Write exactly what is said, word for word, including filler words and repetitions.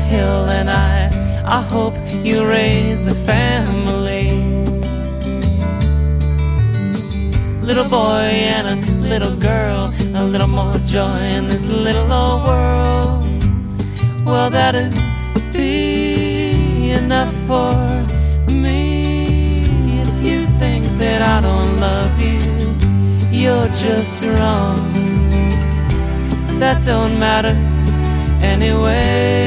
hill, and I, I hope you raise a family. Little boy and a little girl, a little more joy in this little old world. Well, that'd be enough for me. If you think that I don't love you, you're just wrong. That don't matter anyway.